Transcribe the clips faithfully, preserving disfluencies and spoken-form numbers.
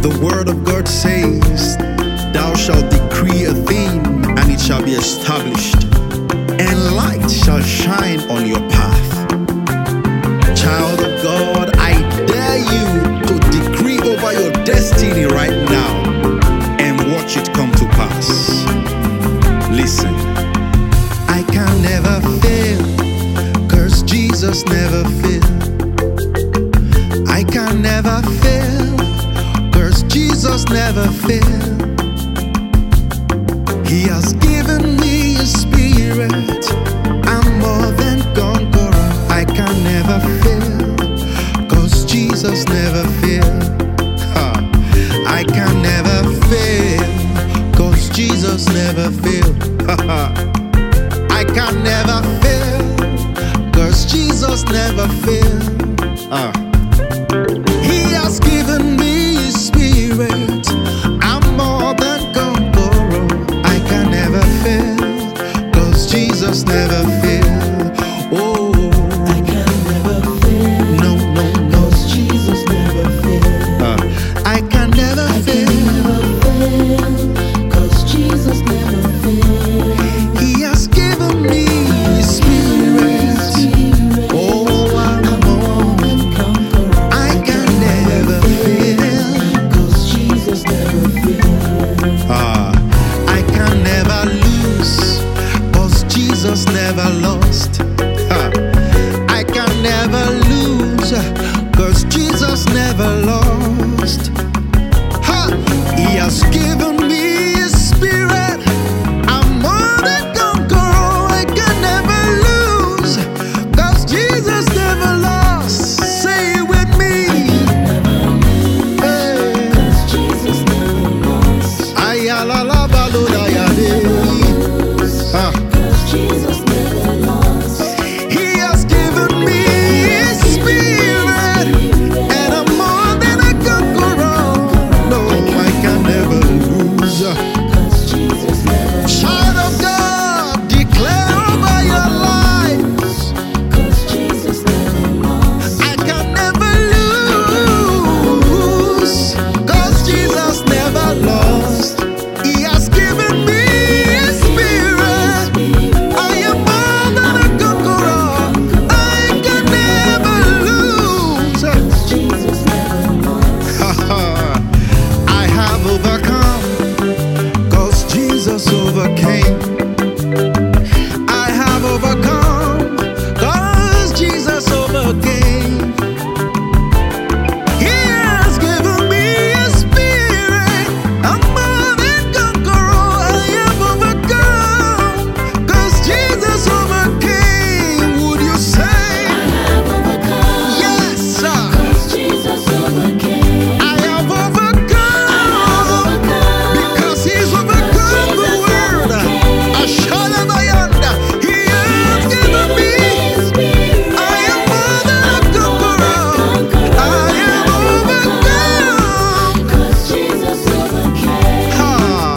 The word of God says, thou shalt decree a thing, and it shall be established, and light shall shine on your path. Child of God, I dare you to decree over your destiny right now and watch it come to pass. Listen, I can never fail, 'cause Jesus never failed. I can never fail, 'cause Jesus never failed. He has given me a spirit, I'm more than conqueror. I can never fail, 'cause Jesus never failed. Ha. I can never fail, 'cause Jesus never failed. Ha, ha. I can never fail, 'cause Jesus never failed. Ah. He has given me his spirit, I'm more than conqueror. I can never fail, 'cause Jesus never failed. Oh, I can never fail. no, no, no. 'Cause Jesus never failed. Ah. I can never I fail. can never fail. 'Cause Jesus never failed. He has given me his spirit. Oh, I'm more. I can never fail. 'Cause Jesus never failed. Ah, I can never lose, 'cause Jesus never lost. Ah, I can never lose, 'cause Jesus never lost. Ha! He has given me his spirit, I'm more than conqueror. I can never lose, 'cause Jesus never lost. Say it with me. Hey. 'Cause Jesus never lost. Ayalabaludayade. Ah. 'Cause Jesus never lost. He has given me his spirit, and I'm more than a conqueror. No, I can never lose. 'Cause Jesus never lost. Child of God, declare over your lives, 'Cause Jesus never lost. I can never lose, 'cause Jesus never lost. He has given me his spirit, I am more than a conqueror. I can never lose. Jesus never lost. I have overcome, 'cause Jesus overcame. I have overcome, 'cause Jesus overcame. He has given me his spirit, I'm more than conqueror. I have overcome, 'cause Jesus overcame. Would you say? I have overcome. Yes, sir. 'Cause Jesus overcame. I have overcome, because he's overcome the world. Ashalabayanda, he has given me. I am more than a conqueror. I am overcome. 'Cause Jesus overcame. Ha.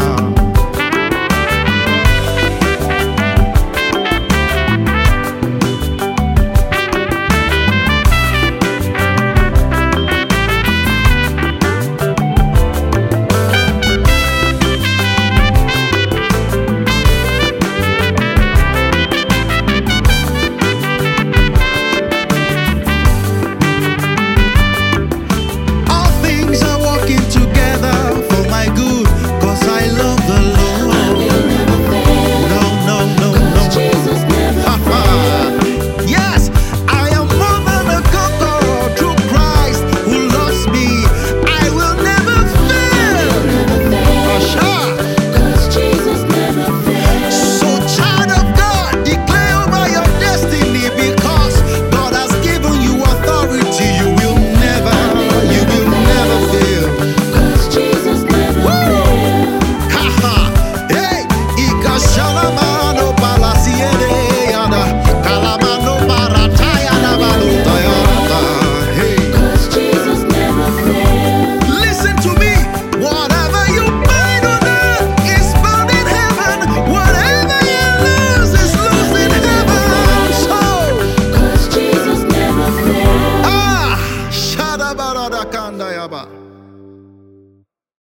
All things are working together for my good, 'cause I love the Lord. Will never fail. No, no, no, 'Cause no. Jesus never Ha, ha. failed. Yes, I am more than a conqueror through Christ who loves me. I will never fail. Will never fail. Asha. 'Cause Jesus never failed. So, child of God, declare over your destiny, because God has given you authority. You will never, you will never fail. 'Cause Jesus never failed. Ha ha. Hey, ikashalamano palasiere yada, kalamano barataya na balutayada. Hey. 'Cause Jesus never failed. Listen to me. Whatever you bind on earth is bound in heaven. Whatever you lose is lost in heaven. So, 'Cause Jesus never failed. ah, shadabaradakandayaba.